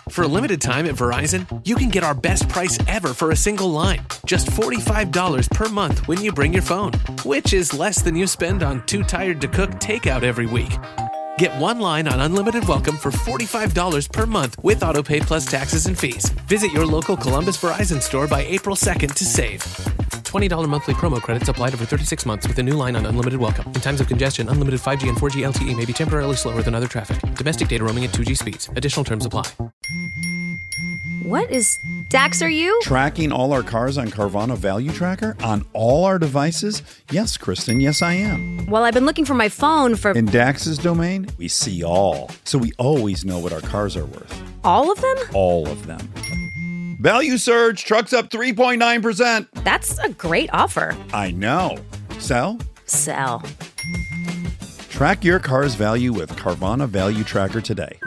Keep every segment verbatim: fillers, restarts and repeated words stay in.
For a limited time at Verizon, you can get our best price ever for a single line. Just forty-five dollars per month when you bring your phone, which is less than you spend on Too Tired to Cook takeout every week. Get one line on Unlimited Welcome for forty-five dollars per month with AutoPay plus taxes and fees. Visit your local Columbus Verizon store by April second to save. twenty dollars monthly promo credits applied over thirty-six months with a new line on Unlimited Welcome. In times of congestion, unlimited five G and four G L T E may be temporarily slower than other traffic. Domestic data roaming at two G speeds. Additional terms apply. What is Dax, are you? Tracking all our cars on Carvana Value Tracker on all our devices? Yes, Kristen, yes, I am. Well, I've been looking for my phone for... In Dax's domain, we see all. So we always know what our cars are worth. All of them? All of them. Value surge, trucks up three point nine percent. That's a great offer. I know. Sell? Sell. Track your car's value with Carvana Value Tracker today.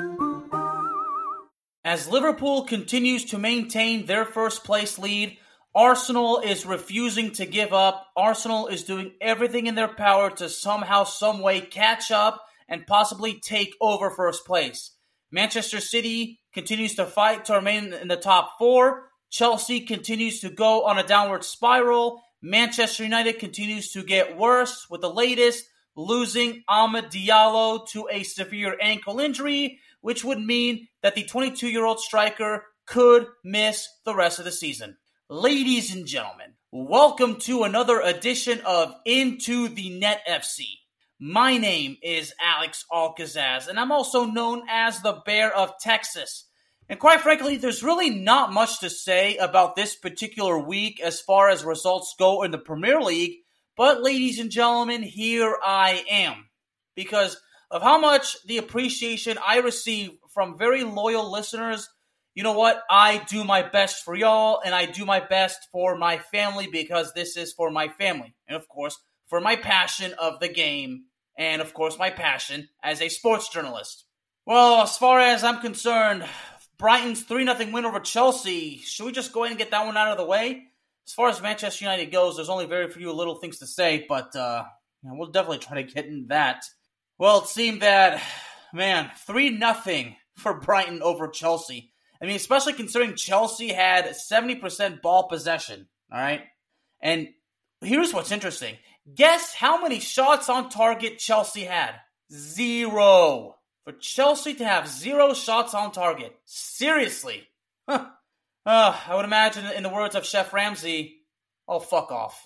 As Liverpool continues to maintain their first place lead, Arsenal is refusing to give up. Arsenal is doing everything in their power to somehow, some way catch up and possibly take over first place. Manchester City continues to fight to remain in the top four. Chelsea continues to go on a downward spiral. Manchester United continues to get worse, with the latest losing Amad Diallo to a severe ankle injury, which would mean that the twenty-two-year-old striker could miss the rest of the season. Ladies and gentlemen, welcome to another edition of Into the Net F C. My name is Alex Alcazaz, and I'm also known as the Bear of Texas. And quite frankly, there's really not much to say about this particular week as far as results go in the Premier League, but ladies and gentlemen, here I am. Because of how much the appreciation I receive from very loyal listeners, you know what? I do my best for y'all, and I do my best for my family because this is for my family. And of course, for my passion of the game, and of course, my passion as a sports journalist. Well, as far as I'm concerned, Brighton's three nothing win over Chelsea, should we just go ahead and get that one out of the way? As far as Manchester United goes, there's only very few little things to say, but uh, you know, we'll definitely try to get into that. Well, it seemed that, man, three nothing for Brighton over Chelsea. I mean, especially considering Chelsea had seventy percent ball possession, all right? And here's what's interesting. Guess how many shots on target Chelsea had? Zero. For Chelsea to have zero shots on target. Seriously. Huh. Uh, I would imagine, in the words of Chef Ramsay, oh, fuck off.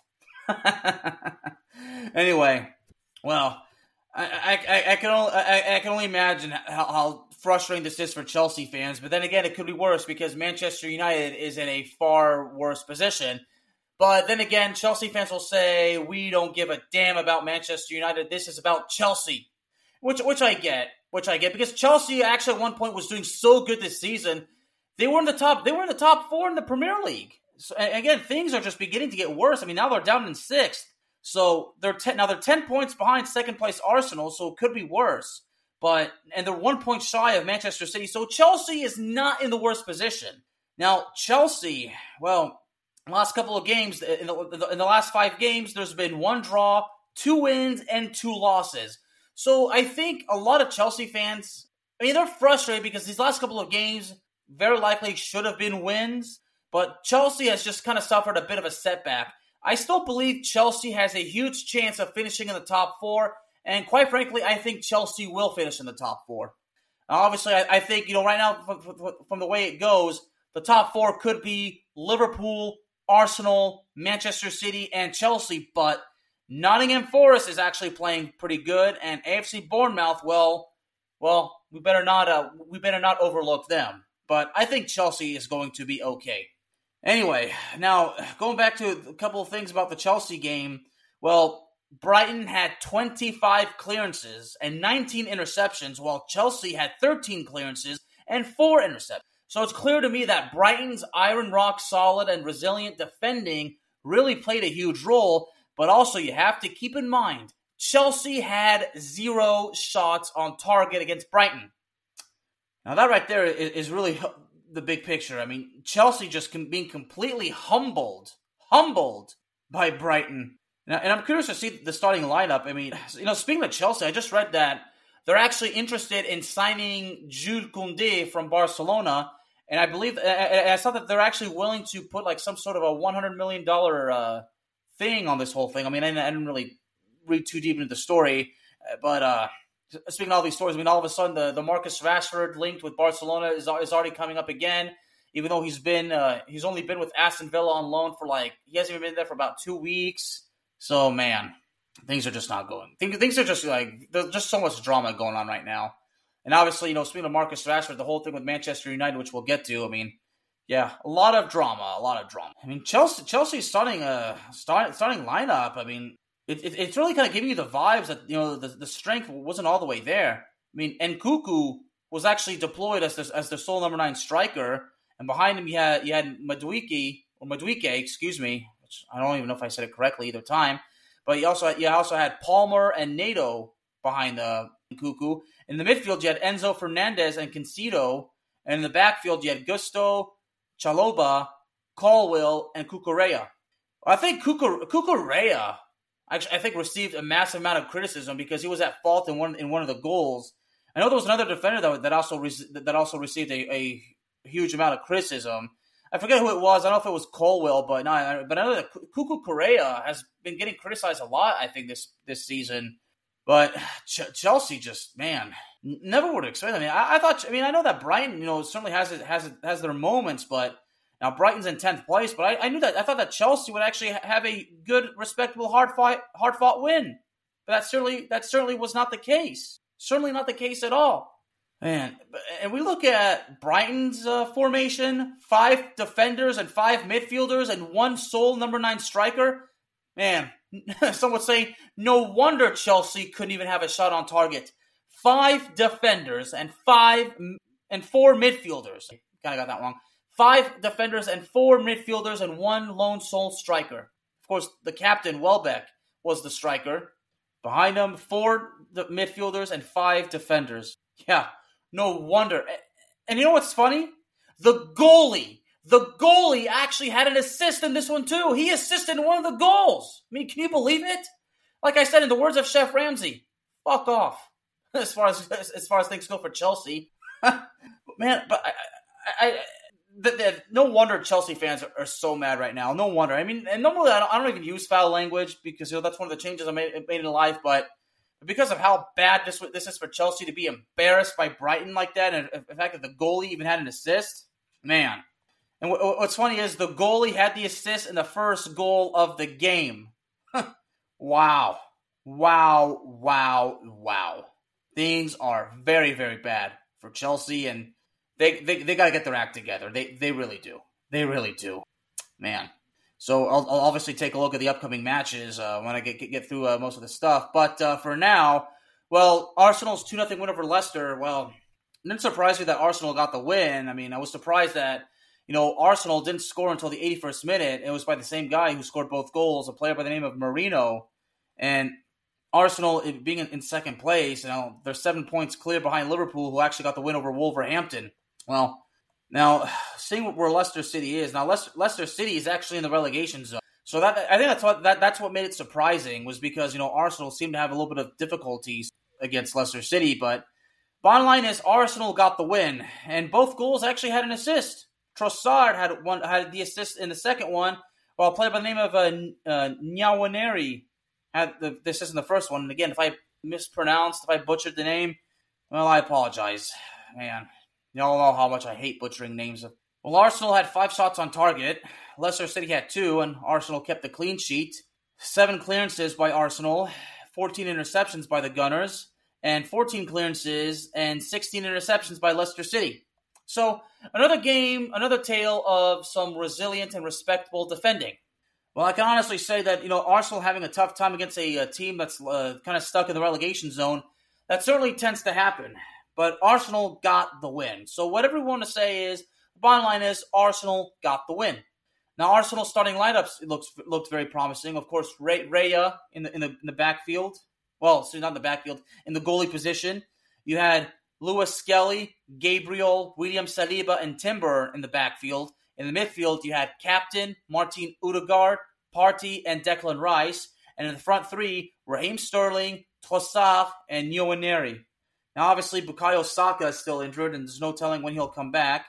Anyway, well... I, I, I, can only, I, I can only imagine how, how frustrating this is for Chelsea fans, but then again, it could be worse because Manchester United is in a far worse position. But then again, Chelsea fans will say, we don't give a damn about Manchester United, this is about Chelsea. Which which I get, which I get, because Chelsea actually at one point was doing so good this season, they were in the top, they were in the top four in the Premier League. So again, things are just beginning to get worse. I mean, now they're down in sixth. So they're ten, now they're ten points behind second place Arsenal, so it could be worse. But and they're one point shy of Manchester City, so Chelsea is not in the worst position. Now Chelsea, well, the last couple of games, in the, in the last five games, there's been one draw, two wins, and two losses. So I think a lot of Chelsea fans, I mean, they're frustrated because these last couple of games very likely should have been wins, but Chelsea has just kind of suffered a bit of a setback. I still believe Chelsea has a huge chance of finishing in the top four, and quite frankly, I think Chelsea will finish in the top four. Now, obviously, I, I think, you know, right now, from, from the way it goes, the top four could be Liverpool, Arsenal, Manchester City, and Chelsea, but Nottingham Forest is actually playing pretty good, and A F C Bournemouth, well, well, we better not, uh, we better not overlook them. But I think Chelsea is going to be okay. Anyway, now, going back to a couple of things about the Chelsea game, well, Brighton had twenty-five clearances and nineteen interceptions, while Chelsea had thirteen clearances and four interceptions. So it's clear to me that Brighton's iron rock solid and resilient defending really played a huge role, but also you have to keep in mind, Chelsea had zero shots on target against Brighton. Now that right there is, is really the big picture. I mean, Chelsea just being completely humbled, humbled by Brighton. Now, and I'm curious to see the starting lineup. I mean, you know, speaking of Chelsea, I just read that they're actually interested in signing Jules Koundé from Barcelona. And I believe, and I saw that they're actually willing to put like some sort of a one hundred million dollars uh, thing on this whole thing. I mean, I didn't, I didn't really read too deep into the story, but uh, speaking of all these stories, I mean, all of a sudden the, the Marcus Rashford linked with Barcelona is, is already coming up again, even though he's been, uh, he's only been with Aston Villa on loan for like, he hasn't even been there for about two weeks. So, man, things are just not going. Things, things are just like, there's just so much drama going on right now. And obviously, you know, speaking of Marcus Rashford, the whole thing with Manchester United, which we'll get to, I mean, yeah, a lot of drama, a lot of drama. I mean, Chelsea, Chelsea's starting a start, starting lineup. I mean, it, it, it's really kind of giving you the vibes that, you know, the, the strength wasn't all the way there. I mean, Nkunku was actually deployed as the, as the sole number nine striker, and behind him you had you had Madueke or Madueke, excuse me, which I don't even know if I said it correctly either time. But you also you also had Palmer and Nato behind uh, Nkunku. In the midfield, you had Enzo Fernandez and Caicedo, and in the backfield, you had Gusto, Chalobah, Colwill, and Cucurella. I think Cucur- Cucurella actually I think received a massive amount of criticism because he was at fault in one in one of the goals. I know there was another defender that that also re- that also received a, a huge amount of criticism. I forget who it was. I don't know if it was Colwill, but no, but I know that Cucurella has been getting criticized a lot, I think, this this season. But Ch- Chelsea just, man, never would have expected. I mean, I, I thought. I mean, I know that Brighton, you know, certainly has it, has it, has their moments, but now Brighton's in tenth place. But I, I knew that. I thought that Chelsea would actually have a good, respectable, hard fought, hard fought win. But that certainly that certainly was not the case. Certainly not the case at all. Man, and we look at Brighton's uh, formation: five defenders and five midfielders and one sole number nine striker. Man. Some would say, no wonder Chelsea couldn't even have a shot on target. Five defenders and five and four midfielders. Kind of got that wrong. Five defenders and four midfielders and one lone sole striker. Of course, the captain, Welbeck, was the striker. Behind him, four midfielders and five defenders. Yeah, no wonder. And you know what's funny? The goalie. The goalie actually had an assist in this one, too. He assisted in one of the goals. I mean, can you believe it? Like I said, in the words of Chef Ramsay, fuck off. As far as as far as things go for Chelsea. Man, but I, I, I the, the, no wonder Chelsea fans are, are so mad right now. No wonder. I mean, and normally I don't, I don't even use foul language because, you know, that's one of the changes I made, made in life, but because of how bad this this is for Chelsea to be embarrassed by Brighton like that, and the fact that the goalie even had an assist, man. And what's funny is the goalie had the assist in the first goal of the game. Wow. Wow, wow, wow. Things are very, very bad for Chelsea, and they they, they got to get their act together. They they really do. They really do. Man. So I'll, I'll obviously take a look at the upcoming matches uh, when I get get through uh, most of the stuff. But uh, for now, well, Arsenal's two nothing win over Leicester. Well, it didn't surprise me that Arsenal got the win. I mean, I was surprised that You know, Arsenal didn't score until the eighty-first minute. It was by the same guy who scored both goals, a player by the name of Marino. And Arsenal, being in second place, you know, they're seven points clear behind Liverpool, who actually got the win over Wolverhampton. Well, now, seeing where Leicester City is, now Leicester, Leicester City is actually in the relegation zone. So that I think that's what that, that's what made it surprising, was because, you know, Arsenal seemed to have a little bit of difficulties against Leicester City. But bottom line is Arsenal got the win, and both goals actually had an assist. Trossard had one had the assist in the second one, while a player by the name of uh, uh, Nyawaneri had the, the assist in the first one. And again, if I mispronounced, if I butchered the name, well, I apologize. Man, y'all know how much I hate butchering names. Well, Arsenal had five shots on target. Leicester City had two, and Arsenal kept the clean sheet. Seven clearances by Arsenal, fourteen interceptions by the Gunners, and fourteen clearances and sixteen interceptions by Leicester City. So, another game, another tale of some resilient and respectable defending. Well, I can honestly say that, you know, Arsenal having a tough time against a, a team that's uh, kind of stuck in the relegation zone, that certainly tends to happen. But Arsenal got the win. So, whatever we want to say is, the bottom line is, Arsenal got the win. Now, Arsenal's starting lineups looks looked very promising. Of course, Ray, Raya in the, in the in the backfield. Well, so not in the backfield, in the goalie position. You had Lewis Skelly, Gabriel, William Saliba, and Timber in the backfield. In the midfield, you had Captain, Martin Odegaard, Partey, and Declan Rice. And in the front three, Raheem Sterling, Trossard, and Nyawaneri. Now, obviously, Bukayo Saka is still injured, and there's no telling when he'll come back.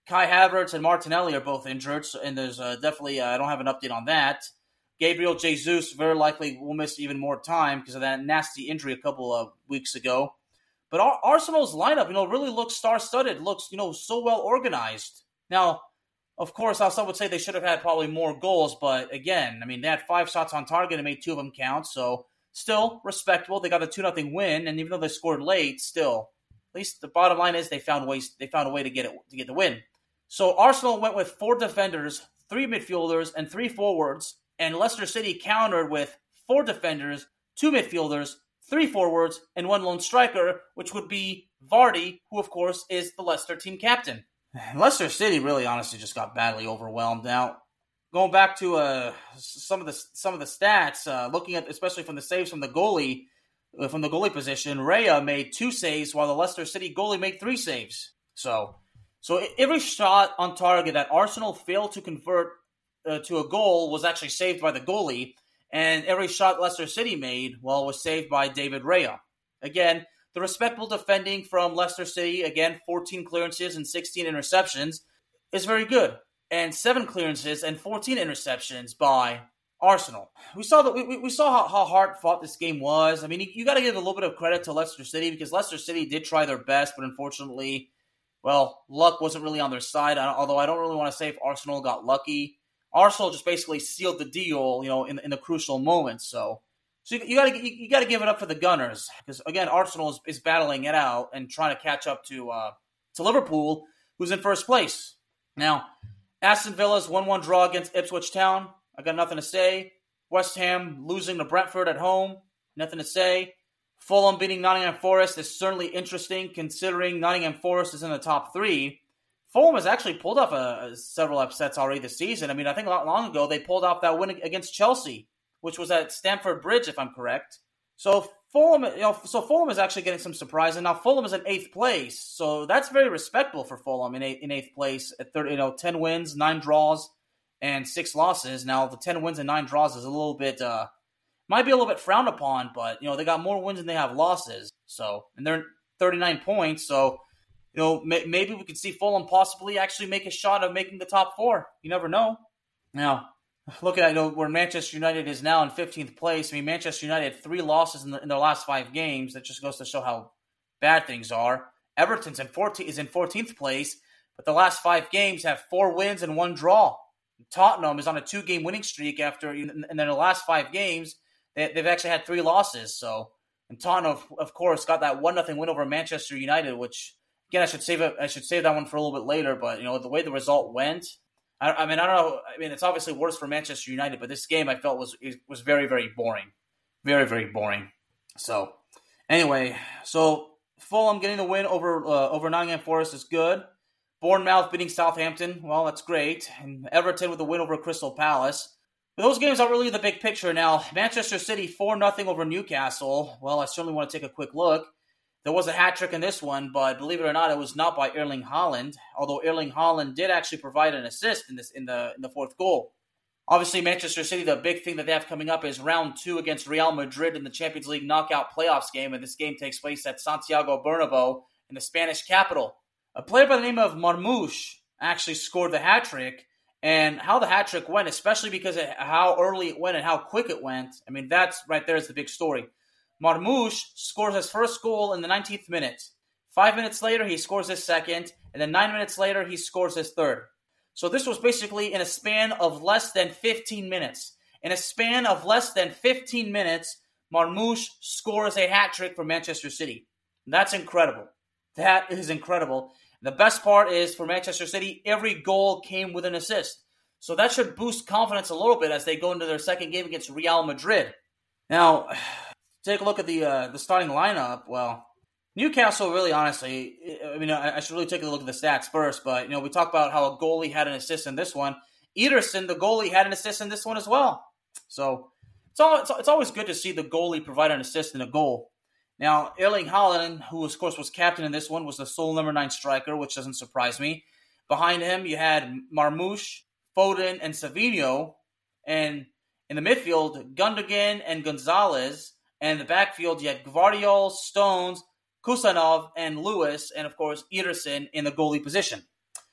Kai Havertz and Martinelli are both injured, so, and there's uh, definitely, uh, I don't have an update on that. Gabriel Jesus very likely will miss even more time because of that nasty injury a couple of weeks ago. But our, Arsenal's lineup, you know, really looks star-studded, looks, you know, so well organized. Now, of course, some would say they should have had probably more goals, but again, I mean, they had five shots on target and made two of them count, so still respectable. They got a two nothing win, and even though they scored late, still, at least the bottom line is they found ways. They found a way to get it to get the win. So Arsenal went with four defenders, three midfielders, and three forwards, and Leicester City countered with four defenders, two midfielders, three forwards, and one lone striker, which would be Vardy, who of course is the Leicester team captain. Leicester City really, honestly, just got badly overwhelmed. Now, going back to uh, some of the some of the stats, uh, looking at especially from the saves from the goalie, uh, from the goalie position, Raya made two saves while the Leicester City goalie made three saves. So, so every shot on target that Arsenal failed to convert uh, to a goal was actually saved by the goalie, and every shot Leicester City made, well, was saved by David Raya. Again, the respectable defending from Leicester City, again, fourteen clearances and sixteen interceptions, is very good. And seven clearances and fourteen interceptions by Arsenal. We saw that we, we saw how, how hard fought this game was. I mean, you, you got to give a little bit of credit to Leicester City because Leicester City did try their best, but unfortunately, well, luck wasn't really on their side. I, although I don't really want to say if Arsenal got lucky. Arsenal just basically sealed the deal, you know, in, in the crucial moments. So, so you, you got to you, you got to give it up for the Gunners because again, Arsenal is, is battling it out and trying to catch up to uh, to Liverpool, who's in first place now. Aston Villa's one one draw against Ipswich Town. I got nothing to say. West Ham losing to Brentford at home. Nothing to say. Fulham beating Nottingham Forest is certainly interesting considering Nottingham Forest is in the top three. Fulham has actually pulled off a, a, several upsets already this season. I mean, I think not long ago they pulled off that win against Chelsea, which was at Stamford Bridge, if I'm correct. So Fulham, you know, so Fulham is actually getting some surprise, and now Fulham is in eighth place. So that's very respectable for Fulham in eighth, in eighth place at thirty, you know, ten wins, nine draws, and six losses. Now the ten wins and nine draws is a little bit, uh, might be a little bit frowned upon, but you know they got more wins than they have losses. So and they're thirty-nine points. So you know may, maybe we could see Fulham possibly actually make a shot of making the top four. You never know. Now. Look at you know, where Manchester United is now in fifteenth place. I mean, Manchester United had three losses in, the, in their last five games. That just goes to show how bad things are. Everton's in fourteenth, is in fourteenth place, but the last five games have four wins and one draw. Tottenham is on a two-game winning streak after, and then the last five games, they, they've actually had three losses. So, and Tottenham, of, of course, got that one nothing win over Manchester United, which, again, I should save it, I should save that one for a little bit later, but, you know, the way the result went, I, I mean, I don't know. I mean, it's obviously worse for Manchester United, but this game I felt was was very, very boring. Very, very boring. So, anyway, so Fulham getting the win over uh, over Nottingham Forest is good. Bournemouth beating Southampton, well, that's great. And Everton with a win over Crystal Palace. But those games aren't really the big picture. Now, Manchester City four nothing over Newcastle. Well, I certainly want to take a quick look. There was a hat-trick in this one, but believe it or not, it was not by Erling Haaland, although Erling Haaland did actually provide an assist in this in the in the fourth goal. Obviously, Manchester City, the big thing that they have coming up is round two against Real Madrid in the Champions League knockout playoffs game, and this game takes place at Santiago Bernabeu in the Spanish capital. A player by the name of Marmoush actually scored the hat-trick, and how the hat-trick went, especially because of how early it went and how quick it went, I mean, that's right there is the big story. Marmoush scores his first goal in the nineteenth minute. Five minutes later, he scores his second, and then nine minutes later, he scores his third. So this was basically in a span of less than fifteen minutes. In a span of less than fifteen minutes, Marmoush scores a hat-trick for Manchester City. That's incredible. That is incredible. The best part is, for Manchester City, every goal came with an assist. So that should boost confidence a little bit as they go into their second game against Real Madrid. Now, take a look at the uh, the starting lineup. Well, Newcastle, really, honestly, I mean, I should really take a look at the stats first, but, you know, we talked about how a goalie had an assist in this one. Ederson, the goalie, had an assist in this one as well. So it's, all, it's, it's always good to see the goalie provide an assist in a goal. Now, Erling Haaland, who, of course, was captain in this one, was the sole number nine striker, which doesn't surprise me. Behind him, you had Marmoush, Foden, and Savinho. And in the midfield, Gundogan and Gonzalez. And in the backfield, you had Gvardiol, Stones, Kusanov, and Lewis, and, of course, Ederson in the goalie position.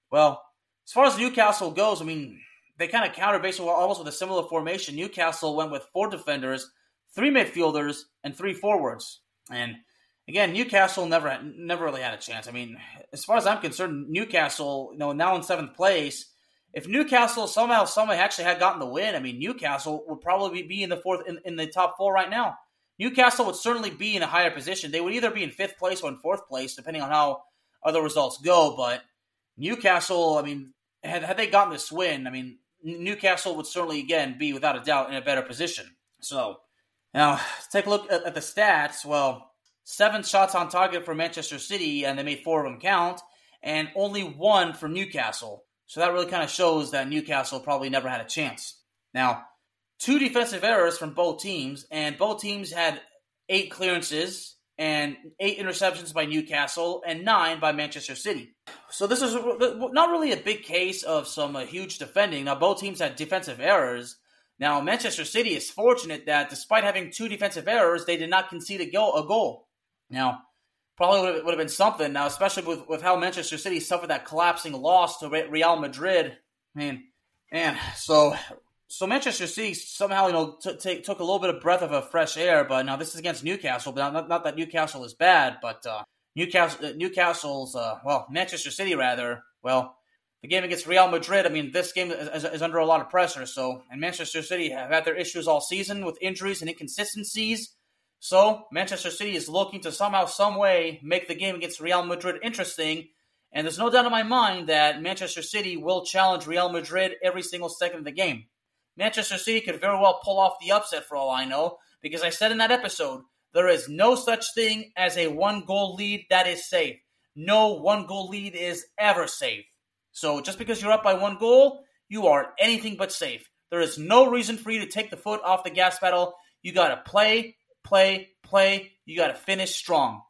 Well, as far as Newcastle goes, I mean, they kind of counter basically almost with a similar formation. Newcastle went with four defenders, three midfielders, and three forwards. And again, Newcastle never never really had a chance. I mean, as far as I'm concerned, Newcastle, you know, now in seventh place. If Newcastle somehow, somehow actually had gotten the win, I mean, Newcastle would probably be in the fourth, in, in the top four right now. Newcastle would certainly be in a higher position. They would either be in fifth place or in fourth place, depending on how other results go. But Newcastle, I mean, had, had they gotten this win, I mean, Newcastle would certainly, again, be without a doubt in a better position. So, now, let's take a look at, at the stats. Well, seven shots on target for Manchester City, and they made four of them count, and only one for Newcastle. So that really kind of shows that Newcastle probably never had a chance. Now, two defensive errors from both teams, and both teams had eight clearances and eight interceptions by Newcastle and nine by Manchester City. So this is not really a big case of some uh, huge defending. Now, both teams had defensive errors. Now, Manchester City is fortunate that despite having two defensive errors, they did not concede a goal. A goal. Now, probably would have, would have been something now, especially with, with how Manchester City suffered that collapsing loss to Real Madrid. Man, man. So, so Manchester City somehow, you know, t- t- took a little bit of breath of a fresh air. But now this is against Newcastle. But not, not that Newcastle is bad, but uh, Newcastle, Newcastle's, uh, well, Manchester City rather. Well, the game against Real Madrid. I mean, this game is, is, is under a lot of pressure. So, and Manchester City have had their issues all season with injuries and inconsistencies. So, Manchester City is looking to somehow, some way, make the game against Real Madrid interesting. And there's no doubt in my mind that Manchester City will challenge Real Madrid every single second of the game. Manchester City could very well pull off the upset for all I know, because I said in that episode, there is no such thing as a one-goal lead that is safe. No one-goal lead is ever safe. So, just because you're up by one goal, you are anything but safe. There is no reason for you to take the foot off the gas pedal. You got to play, play, play. You got to finish strong.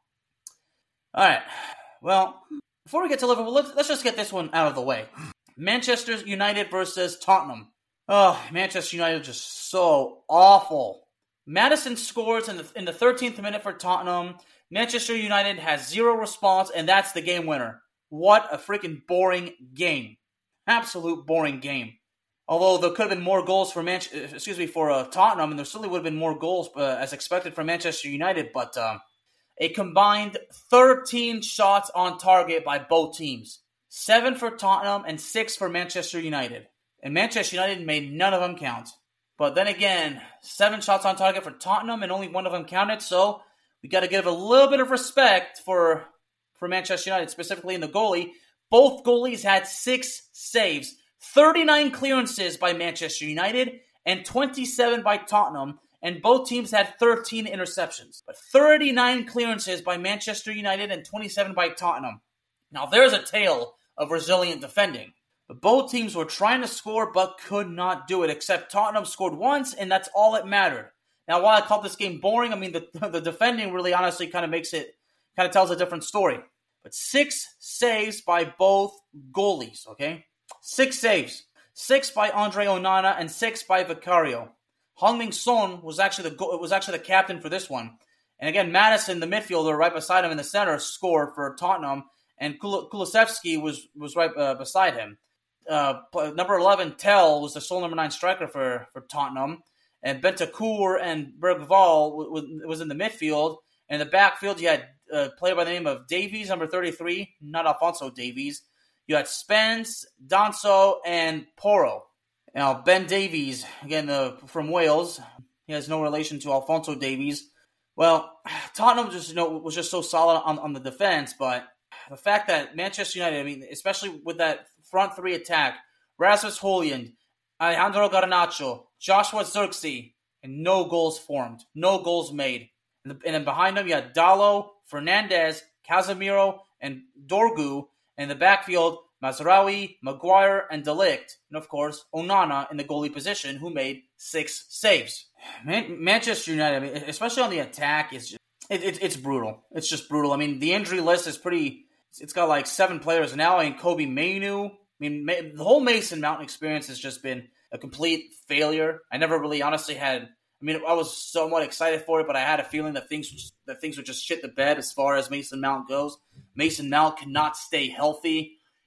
All right. Well, before we get to Liverpool, let's, let's just get this one out of the way. Manchester United versus Tottenham. Oh, Manchester United just so awful. Maddison scores in the, in the thirteenth minute for Tottenham. Manchester United has zero response, and that's the game winner. What a freaking boring game. Absolute boring game. Although there could have been more goals for Man- excuse me for uh, Tottenham, and there certainly would have been more goals uh, as expected from Manchester United, but uh, a combined thirteen shots on target by both teams. Seven for Tottenham and six for Manchester United. And Manchester United made none of them count. But then again, seven shots on target for Tottenham and only one of them counted, so we got to give a little bit of respect for, for Manchester United, specifically in the goalie. Both goalies had six saves. thirty-nine clearances by Manchester United and twenty-seven by Tottenham, and both teams had thirteen interceptions. But thirty-nine clearances by Manchester United and twenty-seven by Tottenham. Now there's a tale of resilient defending. But both teams were trying to score but could not do it, except Tottenham scored once, and that's all that mattered. Now, while I called this game boring, I mean, the, the defending really honestly kind of makes it, kind of tells a different story. But six saves by both goalies, okay? Six saves. Six by Andre Onana and six by Vicario. Heung-min Son was actually the go- was actually the captain for this one. And again, Maddison, the midfielder, right beside him in the center, scored for Tottenham, and Kul- Kulusevski was, was right uh, beside him. Uh, number eleven, Tell, was the sole number nine striker for, for Tottenham. And Bentancur and Bergvall w- w- was in the midfield. And in the backfield, you had a player by the name of Davies, number thirty-three, not Alphonso Davies. You had Spence, Danso, and Porro. Now, Ben Davies, again, uh, from Wales, he has no relation to Alphonso Davies. Well, Tottenham just, you know, was just so solid on, on the defense, but the fact that Manchester United, I mean, especially with that front three attack, Rasmus Højlund, Alejandro Garnacho, Joshua Zirkzee, and no goals formed, no goals made. And, the, and then behind them, you had Dalot, Fernandez, Casemiro, and Dorgu. And in the backfield, Mazraoui, Maguire, and De Ligt. And of course, Onana in the goalie position, who made six saves. Man- Manchester United, I mean, especially on the attack, is just, it, it, it's brutal. It's just brutal. I mean, the injury list is pretty... It's got like seven players now. I mean, Kobe Mainu. I mean, Ma- the whole Mason Mount experience has just been a complete failure. I never really honestly had... I mean, I was somewhat excited for it, but I had a feeling that things that things would just shit the bed as far as Mason Mount goes. Mason Mount cannot stay healthy.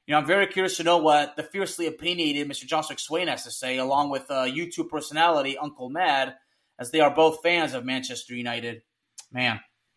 you know, I'm very curious to know what the fiercely opinionated Mister Josh McSwain has to say, along with uh, YouTube personality Uncle Mad, as they are both fans of Manchester United. Man,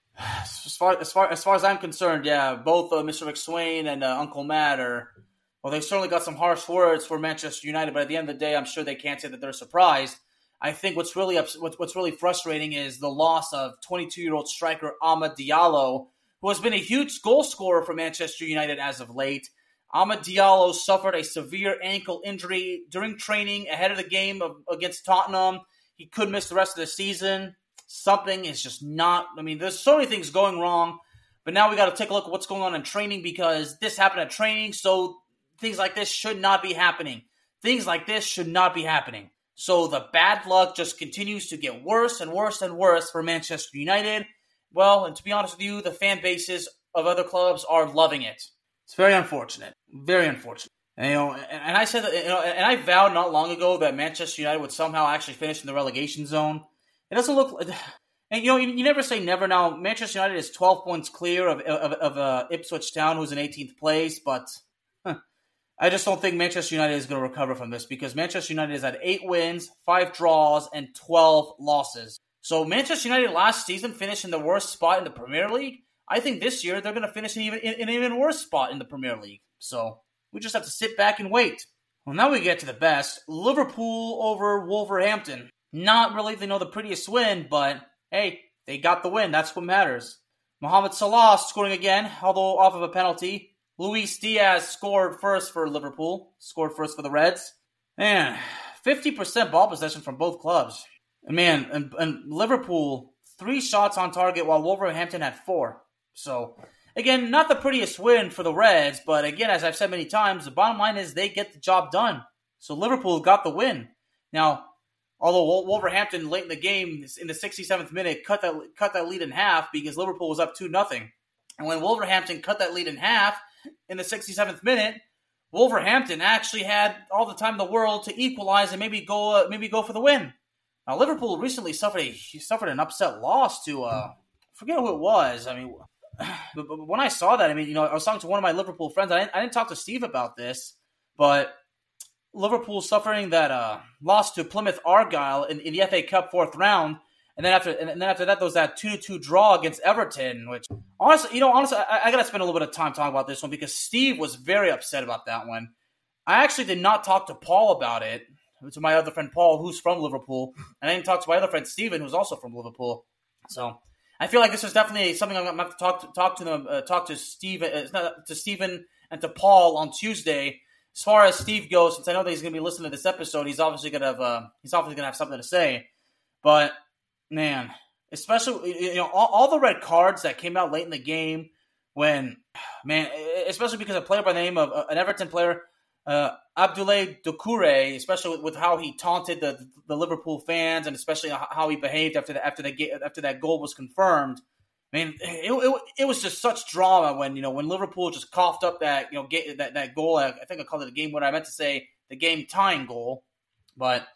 as far as far as, far as I'm concerned, yeah, both uh, Mister McSwain and uh, Uncle Mad are, well, they certainly got some harsh words for Manchester United, but at the end of the day, I'm sure they can't say that they're surprised. I think what's really ups- what's really frustrating is the loss of twenty-two-year-old striker Amad Diallo, who has been a huge goal scorer for Manchester United as of late. Amad Diallo suffered a severe ankle injury during training ahead of the game of, against Tottenham. He could miss the rest of the season. Something is just not, I mean, there's so many things going wrong, but now we got to take a look at what's going on in training, because this happened at training, so things like this should not be happening. Things like this should not be happening. So the bad luck just continues to get worse and worse and worse for Manchester United. Well, and to be honest with you, the fan bases of other clubs are loving it. It's very unfortunate. Very unfortunate. And, you know, and, and I said that, you know, and I vowed not long ago that Manchester United would somehow actually finish in the relegation zone. It doesn't look, and you know, you, you never say never. Now, Manchester United is twelve points clear of of, of uh, Ipswich Town, who's in eighteenth place, but huh, I just don't think Manchester United is going to recover from this, because Manchester United has had eight wins, five draws, and twelve losses. So Manchester United last season finished in the worst spot in the Premier League. I think this year they're going to finish in, even, in, in an even worse spot in the Premier League. So we just have to sit back and wait. Well, now we get to the best. Liverpool over Wolverhampton. Not really, they know the prettiest win, but hey, they got the win. That's what matters. Mohamed Salah scoring again, although off of a penalty. Luis Diaz scored first for Liverpool. Scored first for the Reds. Man, fifty percent ball possession from both clubs. And man, and, and Liverpool, three shots on target while Wolverhampton had four. So, again, not the prettiest win for the Reds, but again, as I've said many times, the bottom line is they get the job done. So Liverpool got the win. Now, although Wolverhampton late in the game, in the sixty-seventh minute, cut that cut that lead in half because Liverpool was up two nothing. And when Wolverhampton cut that lead in half in the sixty-seventh minute, Wolverhampton actually had all the time in the world to equalize and maybe go uh, maybe go for the win. Now, Liverpool recently suffered a suffered an upset loss to uh, I forget who it was. I mean, but, but when I saw that, I mean, you know, I was talking to one of my Liverpool friends. I didn't, I didn't talk to Steve about this, but Liverpool suffering that uh, loss to Plymouth Argyle in, in the F A Cup fourth round, and then after and then after that, there was that two to two draw against Everton. Which honestly, you know, honestly, I, I got to spend a little bit of time talking about this one because Steve was very upset about that one. I actually did not talk to Paul about it, to my other friend Paul, who's from Liverpool, and I didn't talk to my other friend Steven, who's also from Liverpool. So I feel like this is definitely something I'm going to have to talk to talk to them, uh, talk to Steve, uh, to Steven and to Paul on Tuesday. As far as Steve goes, since I know that he's going to be listening to this episode, he's obviously going to have uh, he's obviously going to have something to say. But man, especially you know all, all the red cards that came out late in the game, when man, especially because a player by the name of uh, an Everton player, uh, Abdoulaye Doucouré, especially with, with how he taunted the the Liverpool fans and especially how he behaved after the, after the after that goal was confirmed. I mean, it, it, it was just such drama when, you know, when Liverpool just coughed up that, you know, get, that, that goal. I, I think I called it a game winner. I meant to say the game tying goal. But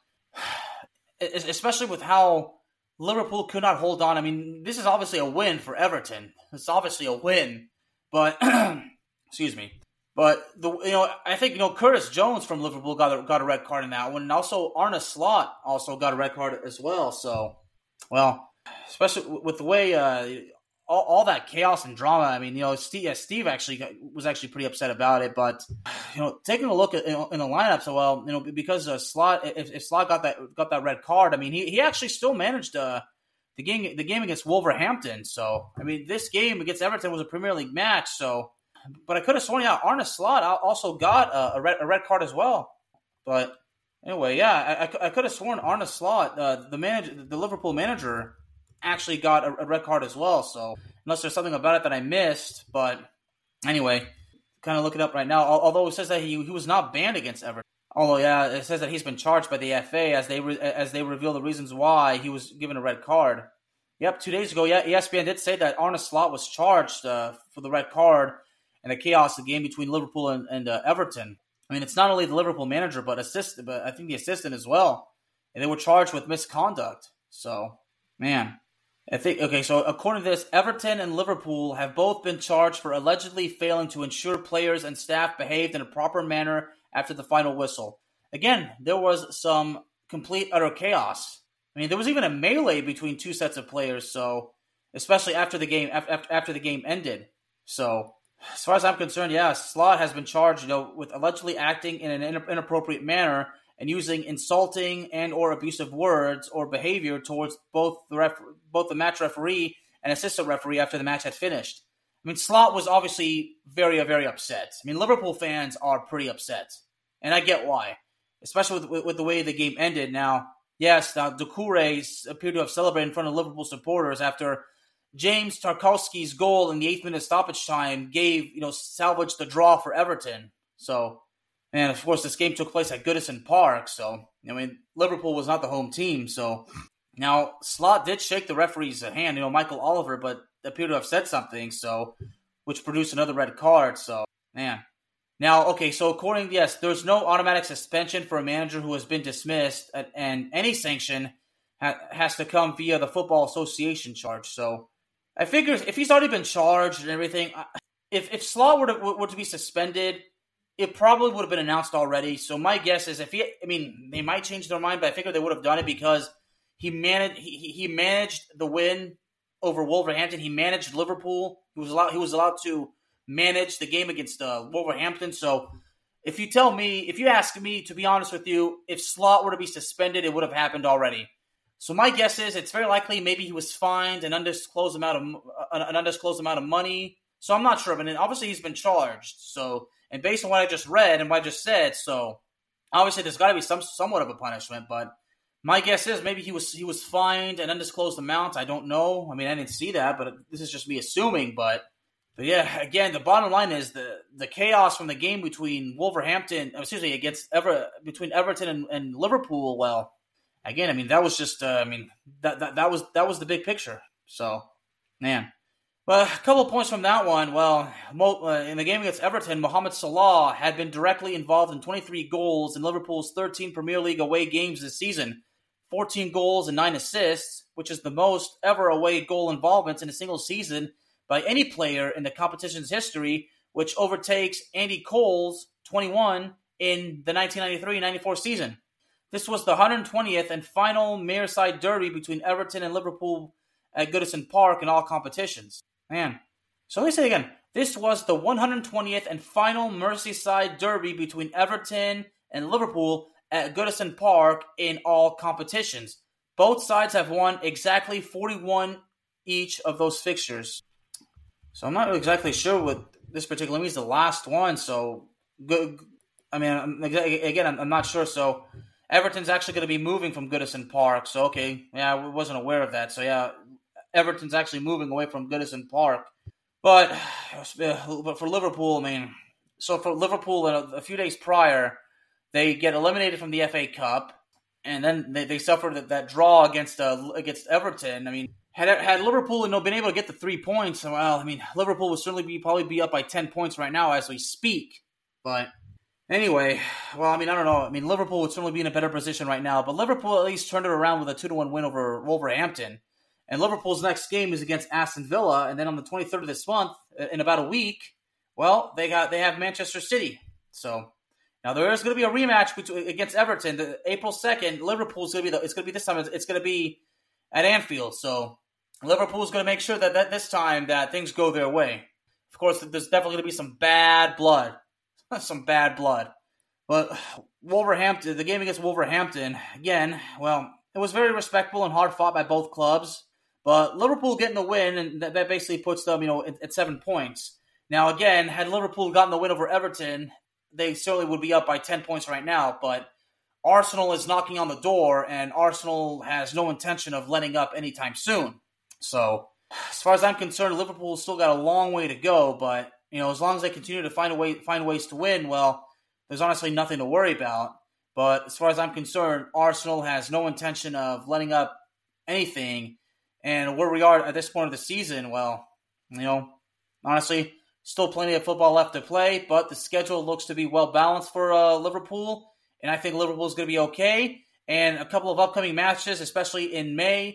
especially with how Liverpool could not hold on. I mean, this is obviously a win for Everton. It's obviously a win. But, excuse me. But, the you know, I think, you know, Curtis Jones from Liverpool got a, got a red card in that one. And also Arne Slot also got a red card as well. So, well, especially with the way uh, all, all that chaos and drama. I mean, you know, Steve, yeah, Steve actually got, was actually pretty upset about it. But, you know, taking a look at you know, in the lineup, so well, you know, because uh, Slot, if, if Slot got that got that red card, I mean, he, he actually still managed uh, the game the game against Wolverhampton. So, I mean, this game against Everton was a Premier League match. So, but I could have sworn, yeah, Arne Slot also got a, a red a red card as well. But anyway, yeah, I, I could have sworn Arne Slot, uh, the manager, the Liverpool manager, actually got a, a red card as well. So unless there's something about it that I missed, but anyway, kind of looking up right now. Although it says that he he was not banned against Everton. Although yeah, it says that he's been charged by the F A as they re, as they reveal the reasons why he was given a red card. Yep, two days ago, yeah, E S P N did say that Arne Slot was charged uh, for the red card and the chaos of the game between Liverpool and, and uh, Everton. I mean, it's not only the Liverpool manager, but assist, but I think the assistant as well. And they were charged with misconduct. So, man, I think, okay, so according to this, Everton and Liverpool have both been charged for allegedly failing to ensure players and staff behaved in a proper manner after the final whistle. Again, there was some complete, utter chaos. I mean, there was even a melee between two sets of players, so, especially after the game, after, after the game ended. So, as far as I'm concerned, yeah, Slot has been charged, you know, with allegedly acting in an inappropriate manner and using insulting and or abusive words or behavior towards both the ref- both the match referee and assistant referee after the match had finished. I mean, Slot was obviously very, very upset. I mean, Liverpool fans are pretty upset, and I get why, especially with, with, with the way the game ended. Now, yes, now Doucouré appeared to have celebrated in front of Liverpool supporters after James Tarkowski's goal in the eighth minute stoppage time gave, you know, salvaged the draw for Everton. So, and of course, this game took place at Goodison Park, so, I mean, Liverpool was not the home team, so. Now, Slot did shake the referee's hand, you know, Michael Oliver, but appeared to have said something, so, which produced another red card, so, man. Now, okay, so according, yes, there's no automatic suspension for a manager who has been dismissed, and any sanction ha- has to come via the Football Association charge, so. I figure if he's already been charged and everything, if, if Slot were to, were to be suspended, it probably would have been announced already. So my guess is if he, I mean, they might change their mind, but I figure they would have done it because he managed, he, he managed the win over Wolverhampton. He managed Liverpool. He was allowed, he was allowed to manage the game against uh, Wolverhampton. So if you tell me, if you ask me, to be honest with you, if Slot were to be suspended, it would have happened already. So my guess is it's very likely maybe he was fined an undisclosed amount of an undisclosed amount of money. So I'm not sure, but obviously he's been charged. So. And based on what I just read and what I just said, so obviously there's got to be some somewhat of a punishment. But my guess is maybe he was he was fined an undisclosed amount. I don't know. I mean, I didn't see that, but this is just me assuming. But, but yeah, again, the bottom line is the the chaos from the game between Wolverhampton, excuse me, against Ever between Everton and, and Liverpool. Well, again, I mean that was just uh, I mean that, that that was that was the big picture. So, man. Well, a couple of points from that one. Well, in the game against Everton, Mohamed Salah had been directly involved in twenty-three goals in Liverpool's thirteen Premier League away games this season, fourteen goals and nine assists, which is the most ever away goal involvements in a single season by any player in the competition's history, which overtakes Andy Cole's twenty-one in the nineteen ninety-three ninety-four season. This was the one hundred twentieth and final Merseyside derby between Everton and Liverpool at Goodison Park in all competitions. Man, so let me say again, this was the one hundred twentieth and final Merseyside derby between Everton and Liverpool at Goodison Park in all competitions. Both sides have won exactly forty-one each of those fixtures. So I'm not exactly sure what this particular means, the last one, so good. I mean, again, I'm not sure, so Everton's actually going to be moving from Goodison Park, so okay, yeah, I wasn't aware of that, so yeah, Everton's actually moving away from Goodison Park. But, but for Liverpool, I mean, so for Liverpool, a few days prior, they get eliminated from the F A Cup, and then they, they suffered that, that draw against uh, against Everton. I mean, had had Liverpool you know, been able to get the three points, well, I mean, Liverpool would certainly be probably be up by ten points right now as we speak. But anyway, well, I mean, I don't know. I mean, Liverpool would certainly be in a better position right now, but Liverpool at least turned it around with a two to one win over Wolverhampton. And Liverpool's next game is against Aston Villa, and then on the twenty-third of this month, in about a week, well, they got they have Manchester City. So now there is going to be a rematch between, against Everton, the, April second. Liverpool's going to be the, it's going to be this time. It's going to be at Anfield. So Liverpool's going to make sure that, that this time that things go their way. Of course, there's definitely going to be some bad blood, some bad blood. But Wolverhampton, the game against Wolverhampton, again, well, it was very respectful and hard fought by both clubs. But Liverpool getting the win, and that, that basically puts them, you know, at, at seven points. Now, again, had Liverpool gotten the win over Everton, they certainly would be up by ten points right now. But Arsenal is knocking on the door, and Arsenal has no intention of letting up anytime soon. So, as far as I'm concerned, Liverpool's still got a long way to go. But you know, as long as they continue to find a way, find ways to win, well, there's honestly nothing to worry about. But as far as I'm concerned, Arsenal has no intention of letting up anything. And where we are at this point of the season, well, you know, honestly, still plenty of football left to play, but the schedule looks to be well balanced for uh, Liverpool, and I think Liverpool's going to be okay. And a couple of upcoming matches, especially in May,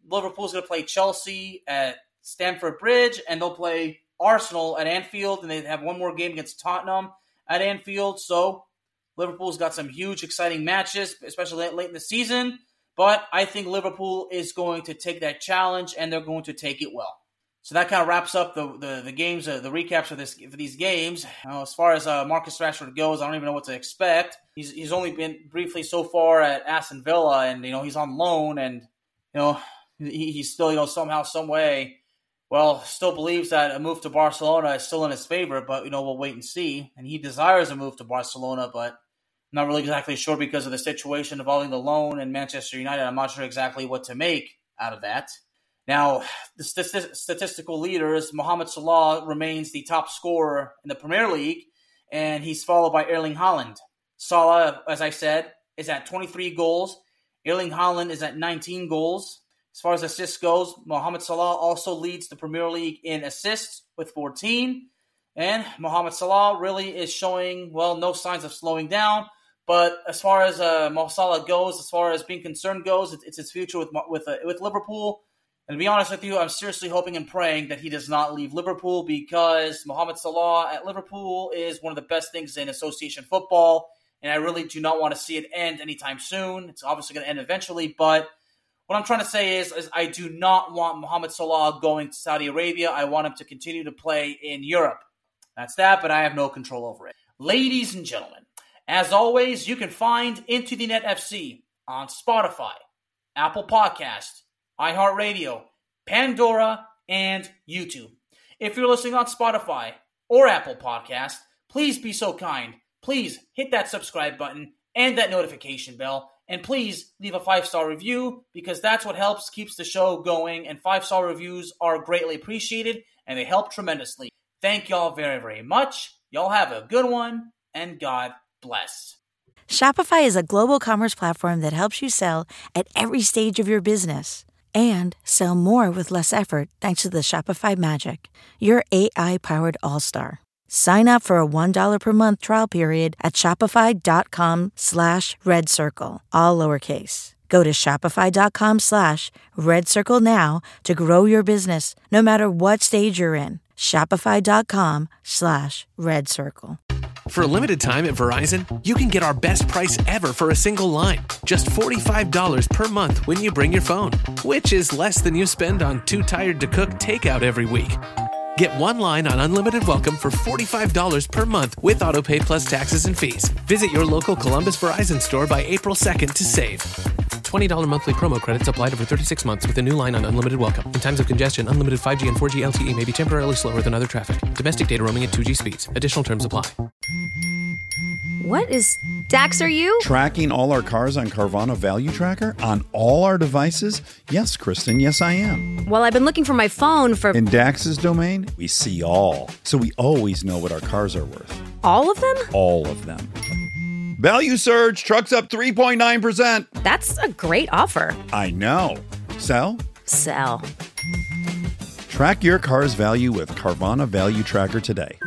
Liverpool's going to play Chelsea at Stamford Bridge, and they'll play Arsenal at Anfield, and they have one more game against Tottenham at Anfield. So Liverpool's got some huge, exciting matches, especially late, late in the season. But I think Liverpool is going to take that challenge, and they're going to take it well. So that kind of wraps up the the, the games, uh, the recaps for this for these games. Uh, as far as uh, Marcus Rashford goes, I don't even know what to expect. He's he's only been briefly so far at Aston Villa, and you know he's on loan, and you know he, he's still you know somehow, some way. Well, still believes that a move to Barcelona is still in his favor, but, you know, we'll wait and see. And he desires a move to Barcelona, but I'm not really exactly sure because of the situation involving the loan and Manchester United. I'm not sure exactly what to make out of that. Now, the st- statistical leaders, Mohamed Salah remains the top scorer in the Premier League, and he's followed by Erling Haaland. Salah, as I said, is at twenty-three goals. Erling Haaland is at nineteen goals. As far as assists goes, Mohamed Salah also leads the Premier League in assists with fourteen. And Mohamed Salah really is showing, well, no signs of slowing down. But as far as uh, Mo Salah goes, as far as being concerned goes, it's, it's his future with with uh, with Liverpool. And to be honest with you, I'm seriously hoping and praying that he does not leave Liverpool, because Mohamed Salah at Liverpool is one of the best things in association football. And I really do not want to see it end anytime soon. It's obviously going to end eventually, but what I'm trying to say is, is I do not want Mohamed Salah going to Saudi Arabia. I want him to continue to play in Europe. That's that, but I have no control over it. Ladies and gentlemen, as always, you can find Into the Net F C on Spotify, Apple Podcasts, iHeartRadio, Pandora, and YouTube. If you're listening on Spotify or Apple Podcasts, please be so kind. Please hit that subscribe button and that notification bell. And please leave a five-star review, because that's what helps keeps the show going. And five-star reviews are greatly appreciated, and they help tremendously. Thank y'all very, very much. Y'all have a good one, and God bless. Shopify is a global commerce platform that helps you sell at every stage of your business and sell more with less effort thanks to the Shopify Magic, your A I-powered all-star. Sign up for a one dollar per month trial period at shopify.com slash red circle, all lowercase. Go to shopify.com slash red circle now to grow your business, no matter what stage you're in. Shopify.com slash red circle. For a limited time at Verizon, you can get our best price ever for a single line. Just forty-five dollars per month when you bring your phone, which is less than you spend on Too Tired to Cook takeout every week. Get one line on Unlimited Welcome for forty-five dollars per month with AutoPay plus taxes and fees. Visit your local Columbus Verizon store by April second to save. twenty dollars monthly promo credits applied over thirty-six months with a new line on Unlimited Welcome. In times of congestion, unlimited five G and four G L T E may be temporarily slower than other traffic. Domestic data roaming at two G speeds. Additional terms apply. What is Dax, are you? Tracking all our cars on Carvana Value Tracker on all our devices? Yes, Kristen, yes, I am. Well, I've been looking for my phone for... In Dax's domain, we see all. So we always know what our cars are worth. All of them? All of them. Value surge, trucks up three point nine percent. That's a great offer. I know. Sell? Sell. Track your car's value with Carvana Value Tracker today.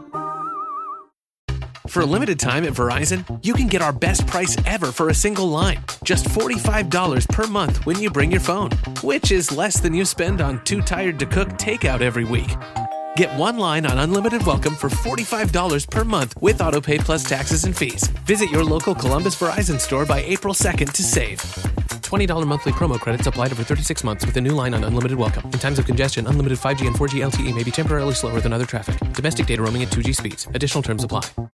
For a limited time at Verizon, you can get our best price ever for a single line. Just forty-five dollars per month when you bring your phone, which is less than you spend on Too Tired to Cook takeout every week. Get one line on Unlimited Welcome for forty-five dollars per month with AutoPay plus taxes and fees. Visit your local Columbus Verizon store by April second to save. twenty dollars monthly promo credits applied over thirty-six months with a new line on Unlimited Welcome. In times of congestion, unlimited five G and four G L T E may be temporarily slower than other traffic. Domestic data roaming at two G speeds. Additional terms apply.